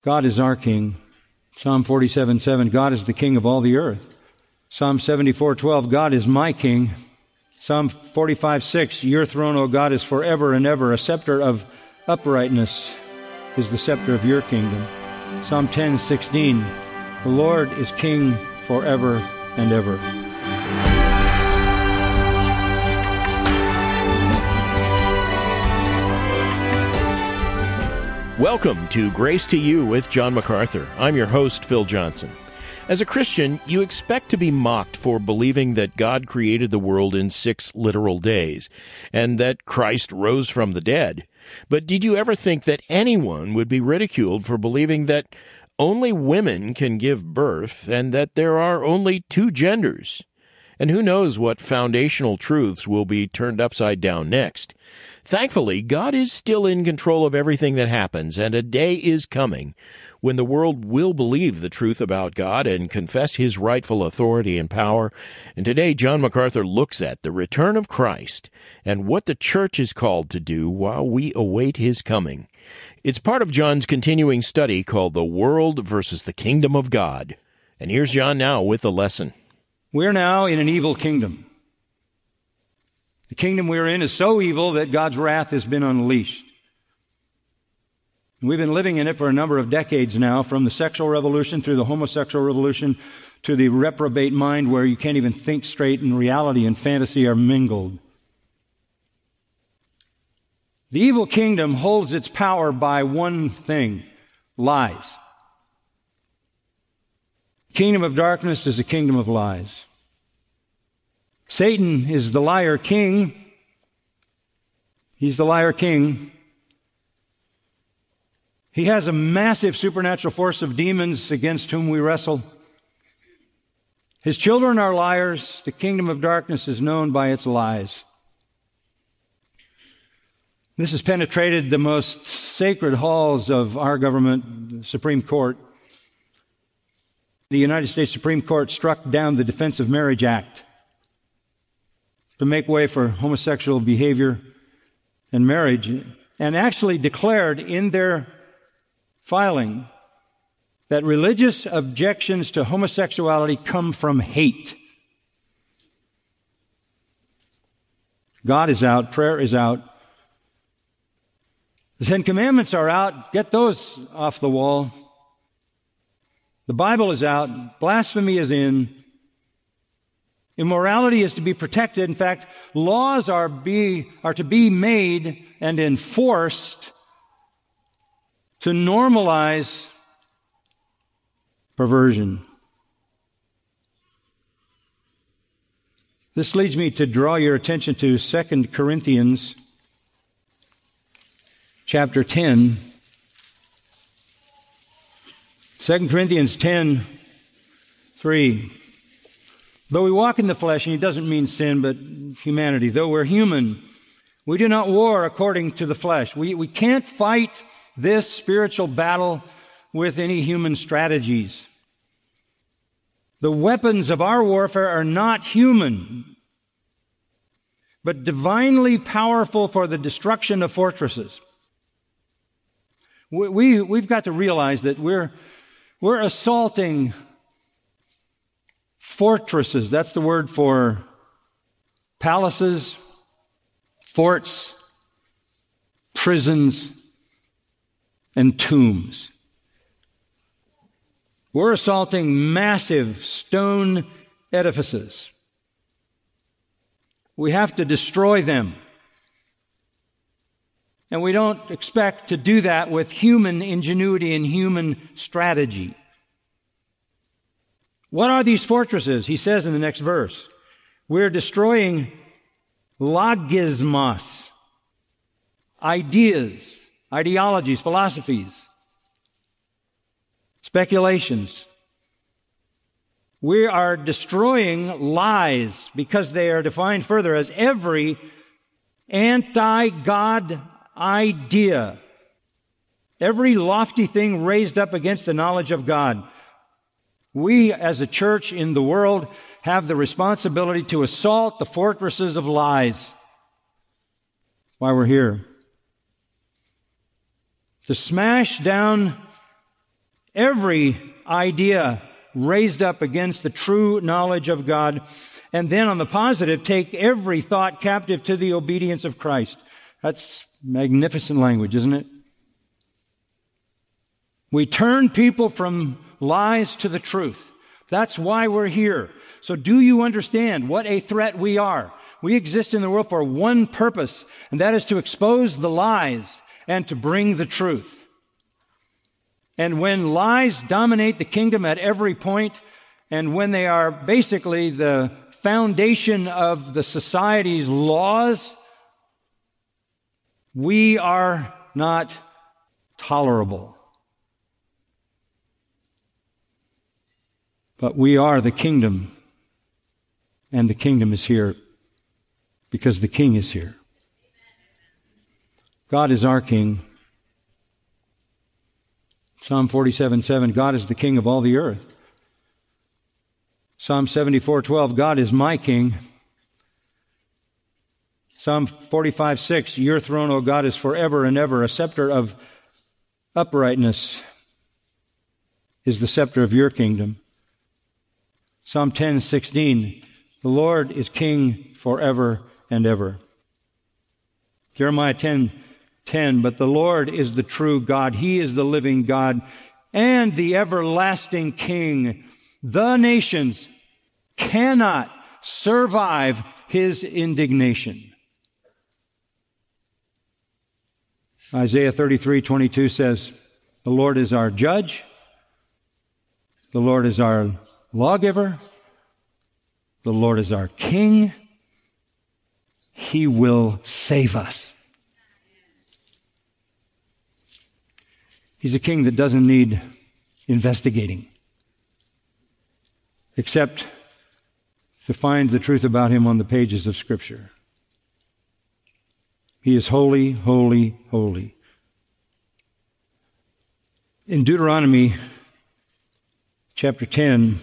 God is our King. Psalm 47:7, God is the King of all the earth. Psalm 74:12, God is my King. Psalm 45:6, your throne, O God, is forever and ever. A scepter of uprightness is the scepter of your kingdom. Psalm 10:16, the Lord is King forever and ever. Welcome to Grace to You with John MacArthur. I'm your host, Phil Johnson. As a Christian, you expect to be mocked for believing that God created the world in 6 literal days, and that Christ rose from the dead. But did you ever think that anyone would be ridiculed for believing that only women can give birth, and that there are only 2 genders? And who knows what foundational truths will be turned upside down next? Thankfully, God is still in control of everything that happens, and a day is coming when the world will believe the truth about God and confess His rightful authority and power. And today, John MacArthur looks at the return of Christ and what the church is called to do while we await His coming. It's part of John's continuing study called The World versus the Kingdom of God. And here's John now with the lesson. We're now in an evil kingdom. The kingdom we're in is so evil that God's wrath has been unleashed. We've been living in it for a number of decades now, from the sexual revolution through the homosexual revolution to the reprobate mind where you can't even think straight and reality and fantasy are mingled. The evil kingdom holds its power by one thing: lies. The kingdom of darkness is a kingdom of lies. Satan is the liar king. He's the liar king. He has a massive supernatural force of demons against whom we wrestle. His children are liars. The kingdom of darkness is known by its lies. This has penetrated the most sacred halls of our government, the Supreme Court. The United States Supreme Court struck down the Defense of Marriage Act to make way for homosexual behavior and marriage, and actually declared in their filing that religious objections to homosexuality come from hate. God is out. Prayer is out. The 10 Commandments are out. Get those off the wall. The Bible is out. Blasphemy is in. Immorality is to be protected. In fact, laws are to be made and enforced to normalize perversion. This leads me to draw your attention to 2 Corinthians chapter 10. 2 Corinthians 10:3. Though we walk in the flesh, and he doesn't mean sin, but humanity. Though we're human, we do not war according to the flesh. We can't fight this spiritual battle with any human strategies. The weapons of our warfare are not human, but divinely powerful for the destruction of fortresses. We've got to realize that we're assaulting fortresses. That's the word for palaces, forts, prisons, and tombs. We're assaulting massive stone edifices. We have to destroy them. And we don't expect to do that with human ingenuity and human strategy. What are these fortresses? He says in the next verse, we're destroying logismos, ideas, ideologies, philosophies, speculations. We are destroying lies because they are defined further as every anti-God idea, every lofty thing raised up against the knowledge of God. We, as a church in the world, have the responsibility to assault the fortresses of lies. Why we're here. To smash down every idea raised up against the true knowledge of God. And then on the positive, take every thought captive to the obedience of Christ. That's magnificent language, isn't it? We turn people from lies to the truth. That's why we're here. So do you understand what a threat we are? We exist in the world for one purpose, and that is to expose the lies and to bring the truth. And when lies dominate the kingdom at every point, and when they are basically the foundation of the society's laws, we are not tolerable. But we are the kingdom, and the kingdom is here because the King is here. God is our King. Psalm 47:7, God is the King of all the earth. Psalm 74:12, God is my King. Psalm 45:6, your throne, O God, is forever and ever. A scepter of uprightness is the scepter of your kingdom. Psalm 10:16, the Lord is King forever and ever. Jeremiah 10:10, but the Lord is the true God. He is the living God and the everlasting King. The nations cannot survive his indignation. Isaiah 33:22 says, the Lord is our judge. The Lord is our lawgiver. The Lord is our King. He will save us. He's a king that doesn't need investigating, except to find the truth about him on the pages of Scripture. He is holy, holy, holy. In Deuteronomy chapter 10,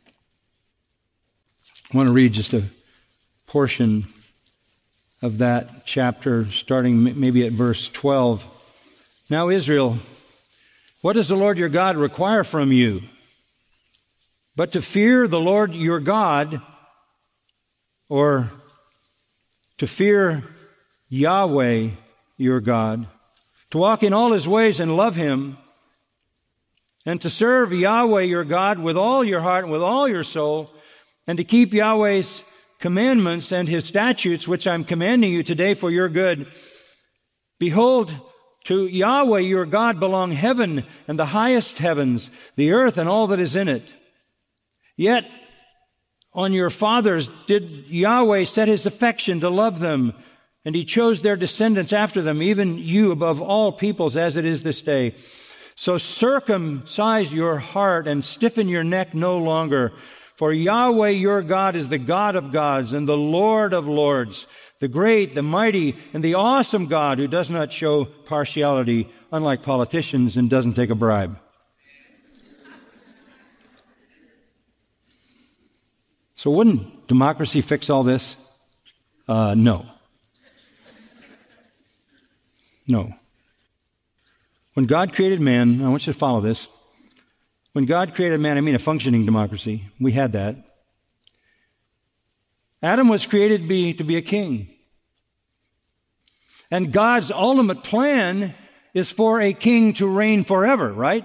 I want to read just a portion of that chapter, starting maybe at verse 12. Now, Israel, what does the Lord your God require from you? But to fear the Lord your God, or to fear Yahweh your God, to walk in all his ways and love him, and to serve Yahweh your God with all your heart and with all your soul, and to keep Yahweh's commandments and his statutes, which I'm commanding you today for your good. Behold, to Yahweh your God belong heaven and the highest heavens, the earth and all that is in it. Yet on your fathers did Yahweh set his affection to love them, and he chose their descendants after them, even you above all peoples, as it is this day. So circumcise your heart and stiffen your neck no longer. For Yahweh your God is the God of gods and the Lord of lords, the great, the mighty, and the awesome God who does not show partiality, unlike politicians, and doesn't take a bribe. So wouldn't democracy fix all this? No. No. When God created man, I want you to follow this. When God created man, I mean a functioning democracy. We had that. Adam was created to be a king. And God's ultimate plan is for a king to reign forever, right?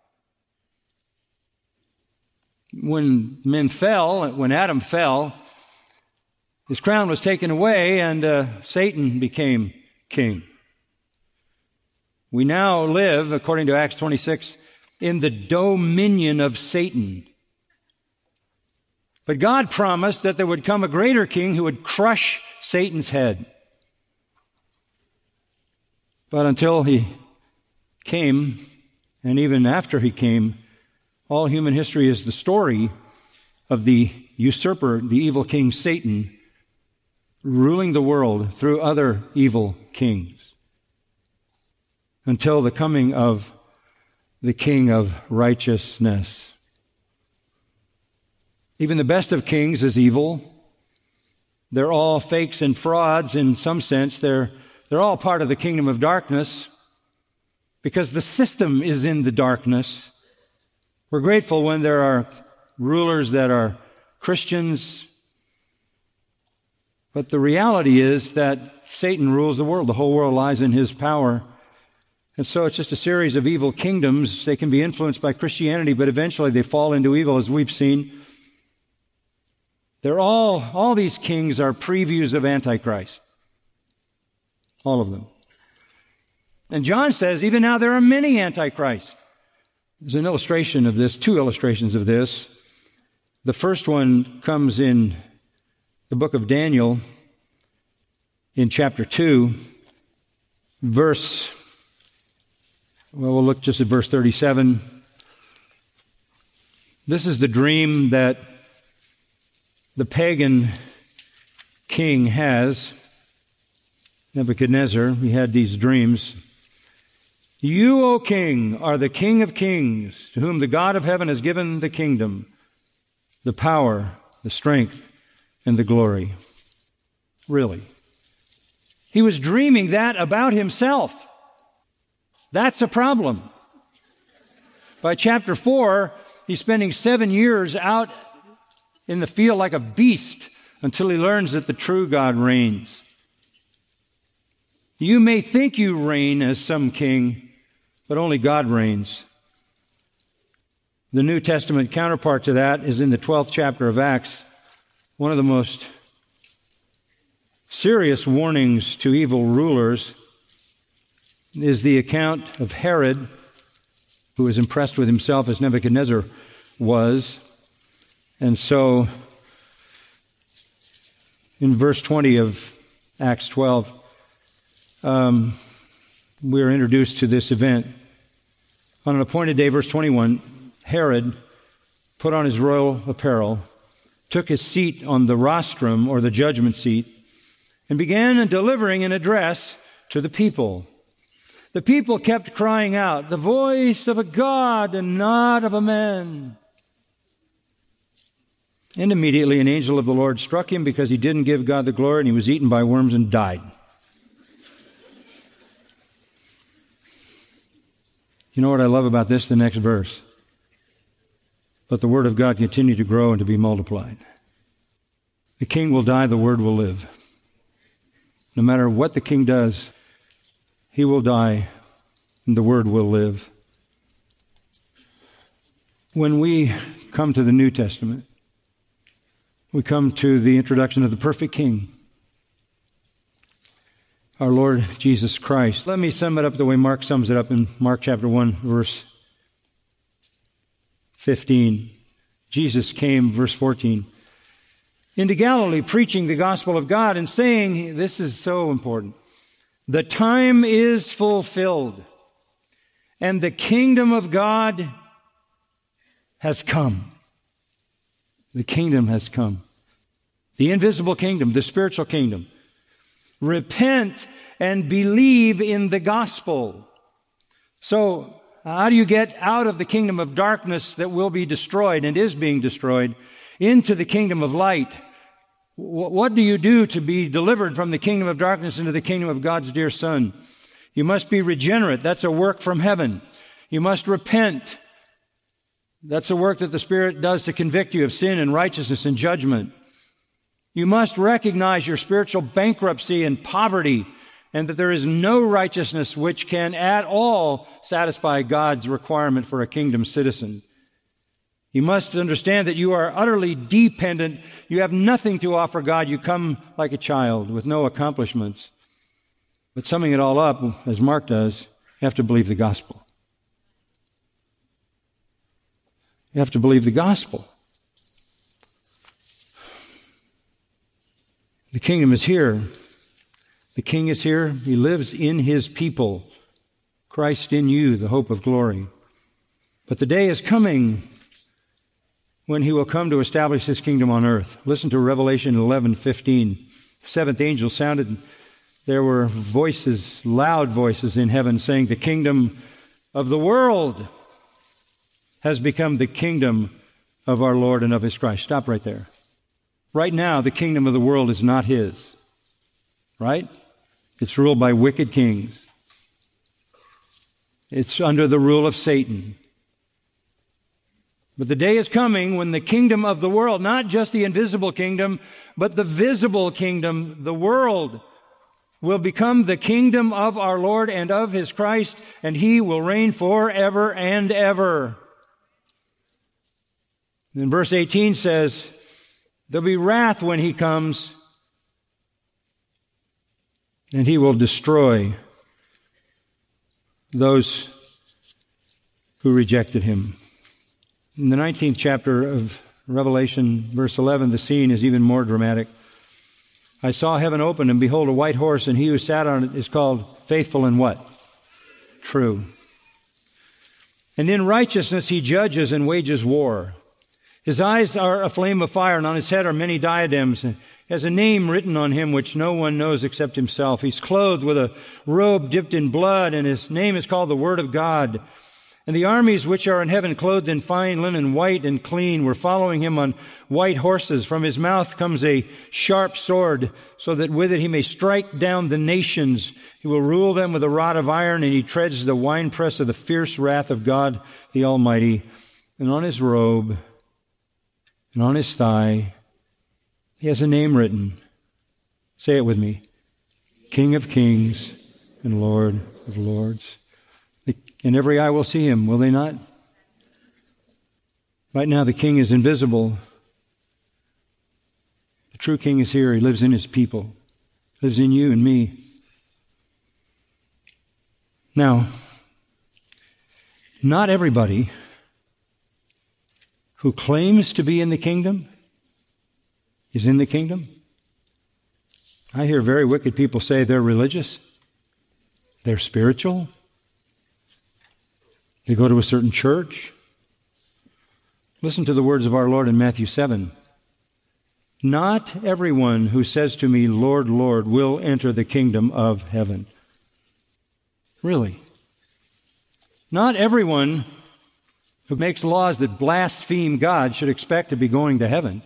When Adam fell, his crown was taken away and Satan became king. We now live, according to Acts 26, in the dominion of Satan. But God promised that there would come a greater king who would crush Satan's head. But until he came, and even after he came, all human history is the story of the usurper, the evil king Satan, ruling the world through other evil kings, until the coming of the King of righteousness. Even the best of kings is evil. They're all fakes and frauds in some sense. They're all part of the kingdom of darkness because the system is in the darkness. We're grateful when there are rulers that are Christians, but the reality is that Satan rules the world. The whole world lies in his power. And so it's just a series of evil kingdoms. They can be influenced by Christianity, but eventually they fall into evil, as we've seen. All these kings are previews of Antichrist. All of them. And John says, even now there are many Antichrists. There's an illustration of this, two illustrations of this. The first one comes in the book of Daniel, in chapter 2, we'll look just at verse 37. This is the dream that the pagan king has, Nebuchadnezzar. He had these dreams. You, O king, are the King of kings, to whom the God of heaven has given the kingdom, the power, the strength, and the glory. Really. He was dreaming that about himself. That's a problem. By chapter 4, he's spending 7 years out in the field like a beast until he learns that the true God reigns. You may think you reign as some king, but only God reigns. The New Testament counterpart to that is in the 12th chapter of Acts. One of the most serious warnings to evil rulers is the account of Herod, who was impressed with himself as Nebuchadnezzar was. And so, in verse 20 of Acts 12, we are introduced to this event. On an appointed day, verse 21, Herod put on his royal apparel, took his seat on the rostrum, or the judgment seat, and began delivering an address to the people. The people kept crying out, "The voice of a God and not of a man." And immediately an angel of the Lord struck him because he didn't give God the glory, and he was eaten by worms and died. You know what I love about this? The next verse. Let the word of God continue to grow and to be multiplied. The king will die, the word will live. No matter what the king does, he will die and the word will live. When we come to the New Testament, we come to the introduction of the perfect king, our Lord Jesus Christ. Let me sum it up the way Mark sums it up in Mark chapter 1, verse 15. Jesus came, verse 14, into Galilee, preaching the gospel of God and saying, this is so important, the time is fulfilled and the kingdom of God has come. The kingdom has come. The invisible kingdom, the spiritual kingdom. Repent and believe in the gospel. So, how do you get out of the kingdom of darkness that will be destroyed and is being destroyed into the kingdom of light? What do you do to be delivered from the kingdom of darkness into the kingdom of God's dear Son? You must be regenerate. That's a work from heaven. You must repent. That's a work that the Spirit does to convict you of sin and righteousness and judgment. You must recognize your spiritual bankruptcy and poverty, and that there is no righteousness which can at all satisfy God's requirement for a kingdom citizen. You must understand that you are utterly dependent. You have nothing to offer God. You come like a child with no accomplishments. But summing it all up, as Mark does, you have to believe the gospel. You have to believe the gospel. The kingdom is here. The king is here. He lives in his people. Christ in you, the hope of glory. But the day is coming when he will come to establish his kingdom on earth. Listen to Revelation 11:15. The seventh angel sounded. There were voices, loud voices in heaven saying, the kingdom of the world has become the kingdom of our Lord and of his Christ. Stop right there. Right now, the kingdom of the world is not his. Right? It's ruled by wicked kings. It's under the rule of Satan. But the day is coming when the kingdom of the world, not just the invisible kingdom, but the visible kingdom, the world, will become the kingdom of our Lord and of His Christ, and He will reign forever and ever. Then verse 18 says, there'll be wrath when He comes, and He will destroy those who rejected Him. In the 19th chapter of Revelation, verse 11, the scene is even more dramatic. I saw heaven open, and behold, a white horse, and He who sat on it is called Faithful and what? True. And in righteousness He judges and wages war. His eyes are a flame of fire, and on His head are many diadems. And He has a name written on Him which no one knows except Himself. He's clothed with a robe dipped in blood, and His name is called the Word of God. And the armies which are in heaven, clothed in fine linen, white and clean, were following Him on white horses. From His mouth comes a sharp sword, so that with it He may strike down the nations. He will rule them with a rod of iron, and He treads the winepress of the fierce wrath of God the Almighty. And on His robe and on His thigh He has a name written. Say it with me. King of Kings and Lord of Lords. And every eye will see Him, will they not? Right now the King is invisible. The true King is here. He lives in His people. Lives in you and me. Now, not everybody who claims to be in the kingdom is in the kingdom. I hear very wicked people say they're religious, they're spiritual, they go to a certain church. Listen to the words of our Lord in Matthew 7. Not everyone who says to me, Lord, Lord, will enter the kingdom of heaven. Really? Not everyone who makes laws that blaspheme God should expect to be going to heaven.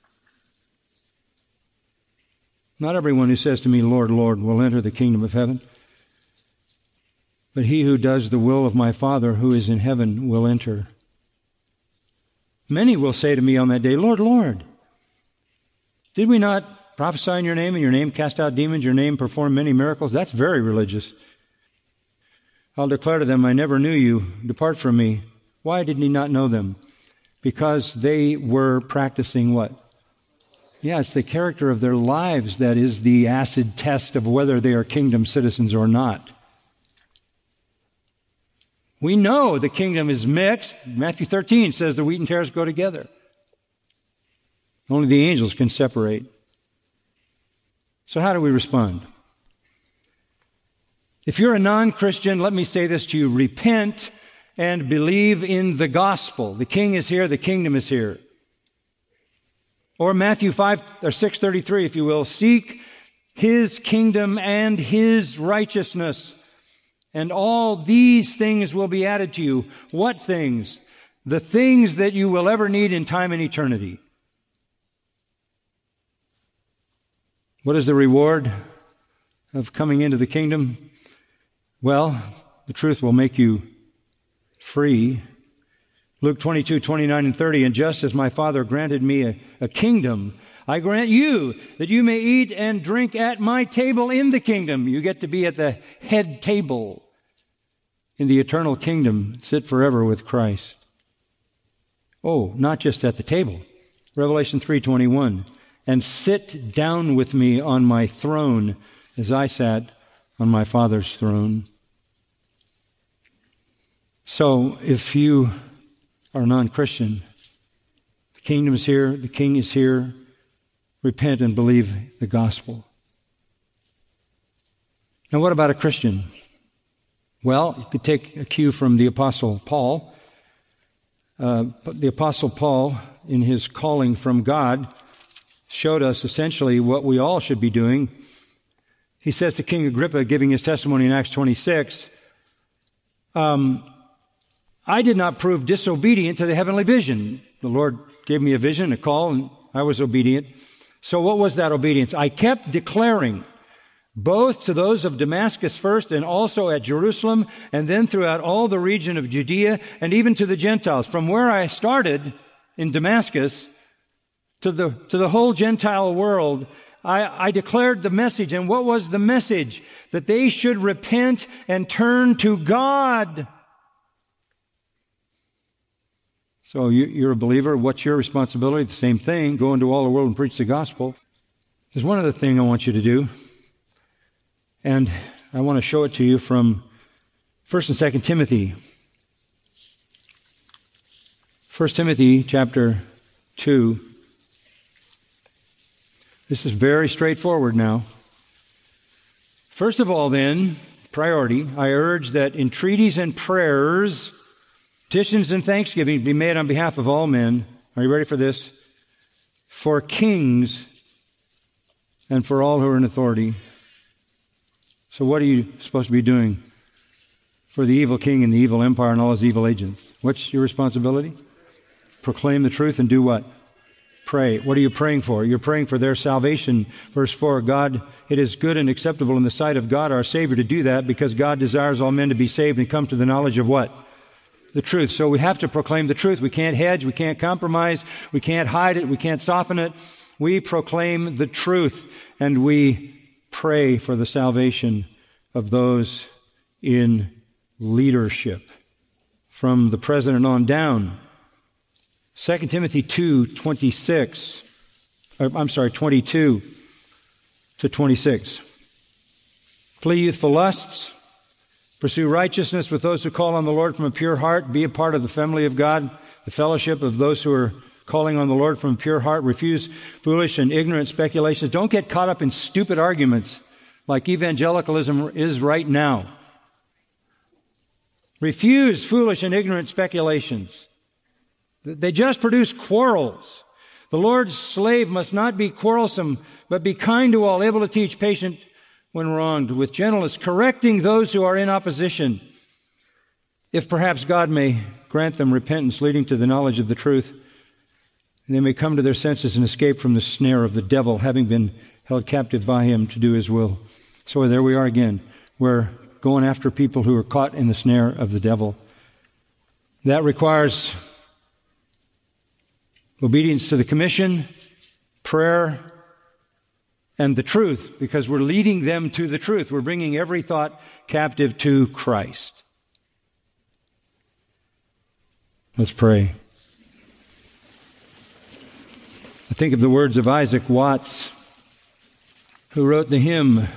Not everyone who says to me, Lord, Lord, will enter the kingdom of heaven. But he who does the will of my Father who is in heaven will enter. Many will say to me on that day, Lord, Lord, did we not prophesy in your name cast out demons, your name perform many miracles? That's very religious. I'll declare to them, I never knew you. Depart from me. Why did he not know them? Because they were practicing what? Yeah, it's the character of their lives that is the acid test of whether they are kingdom citizens or not. We know the kingdom is mixed. Matthew 13 says the wheat and tares go together. Only the angels can separate. So how do we respond? If you're a non-Christian, let me say this to you. Repent and believe in the gospel. The king is here, the kingdom is here. Or Matthew 6:33, if you will. Seek His kingdom and His righteousness, and all these things will be added to you. What things? The things that you will ever need in time and eternity. What is the reward of coming into the kingdom? Well, the truth will make you free. Luke 22:29 and 30, and just as my Father granted me a kingdom, I grant you that you may eat and drink at my table in the kingdom. You get to be at the head table in the eternal kingdom, sit forever with Christ. Oh, not just at the table. Revelation 3:21, and sit down with me on my throne as I sat on my Father's throne. So, if you are non-Christian, the kingdom is here, the king is here, repent and believe the gospel. Now, what about a Christian? Well, you could take a cue from the Apostle Paul. The Apostle Paul, in his calling from God, showed us essentially what we all should be doing. He says to King Agrippa, giving his testimony in Acts 26, I did not prove disobedient to the heavenly vision. The Lord gave me a vision, a call, and I was obedient. So what was that obedience? I kept declaring both to those of Damascus first and also at Jerusalem, and then throughout all the region of Judea and even to the Gentiles. From where I started in Damascus to the whole Gentile world, I declared the message. And what was the message? That they should repent and turn to God. So you're a believer. What's your responsibility? The same thing. Go into all the world and preach the gospel. There's one other thing I want you to do. And I want to show it to you from 1 and 2 Timothy. 1 Timothy chapter 2. This is very straightforward now. First of all, then, priority, I urge that entreaties and prayers, petitions and thanksgiving be made on behalf of all men. Are you ready for this? For kings and for all who are in authority. So what are you supposed to be doing for the evil king and the evil empire and all his evil agents? What's your responsibility? Proclaim the truth and do what? Pray. What are you praying for? You're praying for their salvation. Verse 4, God, it is good and acceptable in the sight of God our Savior to do that, because God desires all men to be saved and come to the knowledge of what? The truth. So we have to proclaim the truth. We can't hedge. We can't compromise. We can't hide it. We can't soften it. We proclaim the truth, and we pray for the salvation of those in leadership from the president on down. 2 Timothy 22 to 26. Flee youthful lusts. Pursue righteousness with those who call on the Lord from a pure heart. Be a part of the family of God, the fellowship of those who are calling on the Lord from a pure heart. Refuse foolish and ignorant speculations. Don't get caught up in stupid arguments like evangelicalism is right now. Refuse foolish and ignorant speculations. They just produce quarrels. The Lord's slave must not be quarrelsome, but be kind to all, able to teach, patient when wronged, with gentleness, correcting those who are in opposition, if perhaps God may grant them repentance leading to the knowledge of the truth, and they may come to their senses and escape from the snare of the devil, having been held captive by him to do his will. So there we are again. We're going after people who are caught in the snare of the devil. That requires obedience to the commission, prayer, and the truth, because we're leading them to the truth. We're bringing every thought captive to Christ. Let's pray. I think of the words of Isaac Watts, who wrote the hymn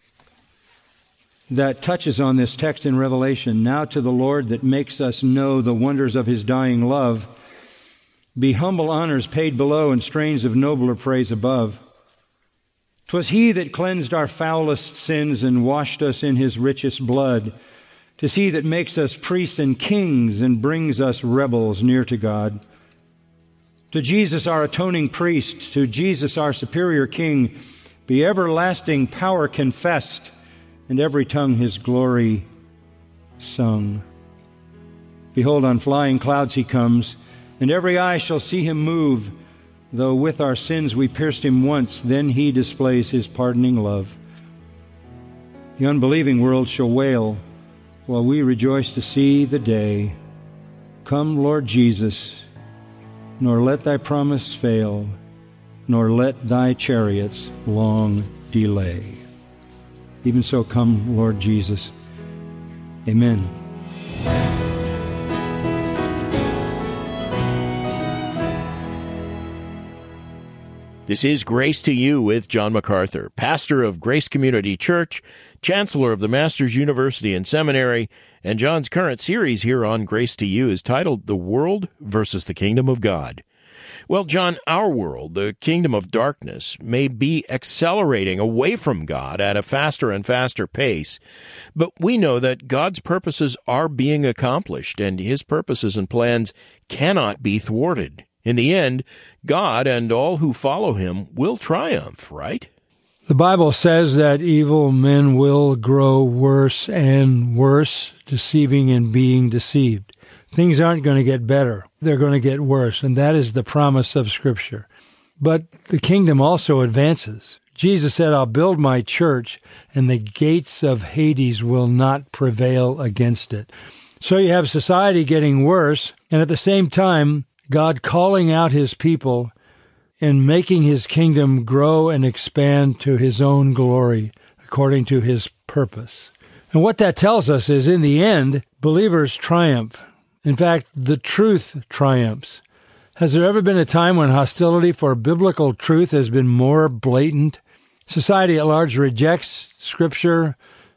that touches on this text in Revelation. Now to the Lord that makes us know the wonders of his dying love, be humble honors paid below and strains of nobler praise above. 'Twas he that cleansed our foulest sins and washed us in his richest blood. 'Tis he that makes us priests and kings and brings us rebels near to God. To Jesus our atoning priest, to Jesus our superior king, be everlasting power confessed, and every tongue his glory sung. Behold, on flying clouds he comes, and every eye shall see him move. Though with our sins we pierced him once, then he displays his pardoning love. The unbelieving world shall wail, while we rejoice to see the day. Come, Lord Jesus, nor let thy promise fail, nor let thy chariots long delay. Even so, come, Lord Jesus. Amen. This is Grace to You with John MacArthur, pastor of Grace Community Church, chancellor of the Masters University and Seminary, and John's current series here on Grace to You is titled The World versus the Kingdom of God. Well, John, our world, the kingdom of darkness, may be accelerating away from God at a faster and faster pace, but we know that God's purposes are being accomplished, and his purposes and plans cannot be thwarted. In the end, God and all who follow him will triumph, right? The Bible says that evil men will grow worse and worse, deceiving and being deceived. Things aren't going to get better. They're going to get worse, and that is the promise of Scripture. But the kingdom also advances. Jesus said, I'll build my church, and the gates of Hades will not prevail against it. So you have society getting worse, and at the same time, God calling out his people and making his kingdom grow and expand to his own glory, according to his purpose. And what that tells us is, in the end, believers triumph. In fact, the truth triumphs. Has there ever been a time when hostility for biblical truth has been more blatant? Society at large rejects Scripture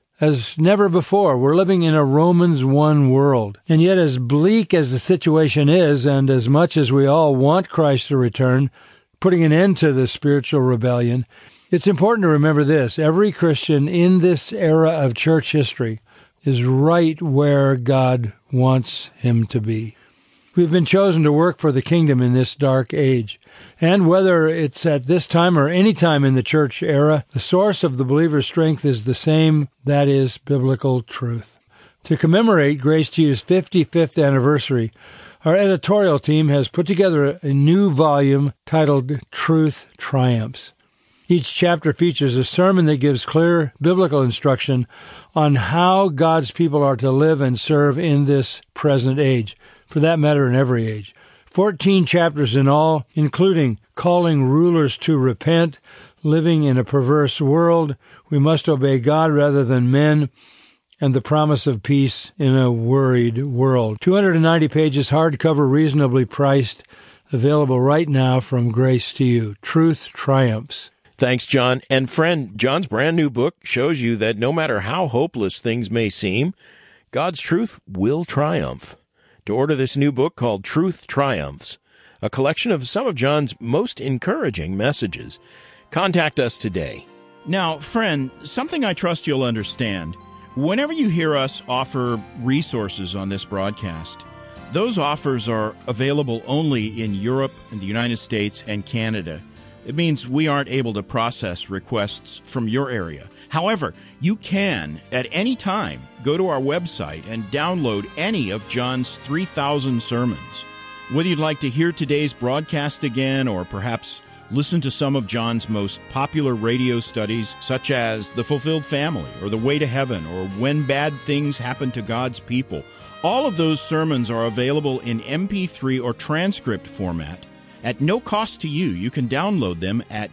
as never before. We're living in a Romans 1 world. And yet, as bleak as the situation is, and as much as we all want Christ to return, putting an end to the spiritual rebellion, it's important to remember this. Every Christian in this era of church history is right where God wants him to be. We've been chosen to work for the kingdom in this dark age. And whether it's at this time or any time in the church era, the source of the believer's strength is the same, that is, biblical truth. To commemorate Grace to You's 55th anniversary, our editorial team has put together a new volume titled Truth Triumphs. Each chapter features a sermon that gives clear biblical instruction on how God's people are to live and serve in this present age, for that matter in every age. 14 chapters in all, including calling rulers to repent, living in a perverse world, we must obey God rather than men, and the promise of peace in a worried world. 290 pages, hardcover, reasonably priced, available right now from Grace to You. Truth Triumphs. Thanks, John. And friend, John's brand new book shows you that no matter how hopeless things may seem, God's truth will triumph. To order this new book called Truth Triumphs, a collection of some of John's most encouraging messages, contact us today. Now, friend, something I trust you'll understand. Whenever you hear us offer resources on this broadcast, those offers are available only in Europe and the United States and Canada. It means we aren't able to process requests from your area. However, you can, at any time, go to our website and download any of John's 3,000 sermons. Whether you'd like to hear today's broadcast again, or perhaps listen to some of John's most popular radio studies, such as The Fulfilled Family, or The Way to Heaven, or When Bad Things Happen to God's People, all of those sermons are available in MP3 or transcript format. At no cost to you, you can download them at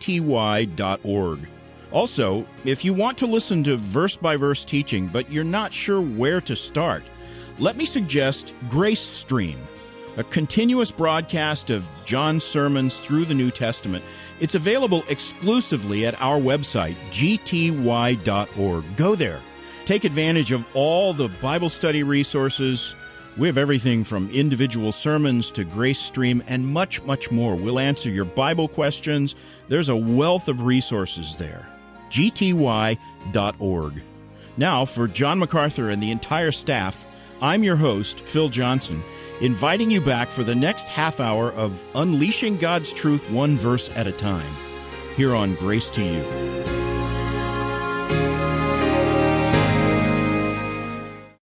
gty.org. Also, if you want to listen to verse-by-verse teaching, but you're not sure where to start, let me suggest Grace Stream, a continuous broadcast of John's sermons through the New Testament. It's available exclusively at our website, gty.org. Go there. Take advantage of all the Bible study resources. We have everything from individual sermons to Grace Stream and much, much more. We'll answer your Bible questions. There's a wealth of resources there. gty.org. Now, for John MacArthur and the entire staff, I'm your host, Phil Johnson, inviting you back for the next half hour of Unleashing God's Truth one verse at a time, here on Grace to You.